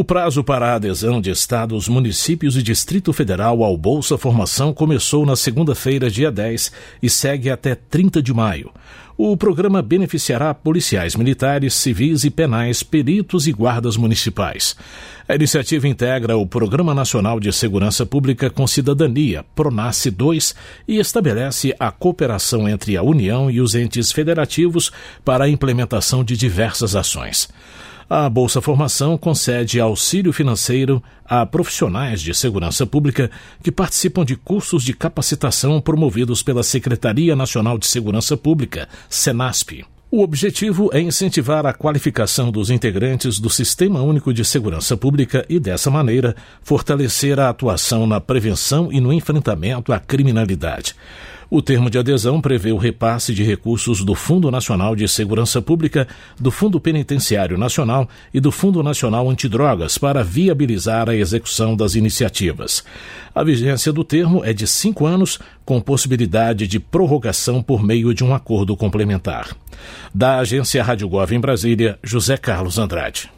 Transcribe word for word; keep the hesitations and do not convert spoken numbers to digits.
O prazo para a adesão de estados, municípios e Distrito Federal ao Bolsa Formação começou na segunda-feira, dia dez, e segue até trinta de maio. O programa beneficiará policiais militares, civis e penais, peritos e guardas municipais. A iniciativa integra o Programa Nacional de Segurança Pública com Cidadania, PRONASSE dois, e estabelece a cooperação entre a União e os entes federativos para a implementação de diversas ações. A Bolsa Formação concede auxílio financeiro a profissionais de segurança pública que participam de cursos de capacitação promovidos pela Secretaria Nacional de Segurança Pública, SENASP. O objetivo é incentivar a qualificação dos integrantes do Sistema Único de Segurança Pública e, dessa maneira, fortalecer a atuação na prevenção e no enfrentamento à criminalidade. O termo de adesão prevê o repasse de recursos do Fundo Nacional de Segurança Pública, do Fundo Penitenciário Nacional e do Fundo Nacional Antidrogas para viabilizar a execução das iniciativas. A vigência do termo é de cinco anos, com possibilidade de prorrogação por meio de um acordo complementar. Da agência Rádio Gov em Brasília, José Carlos Andrade.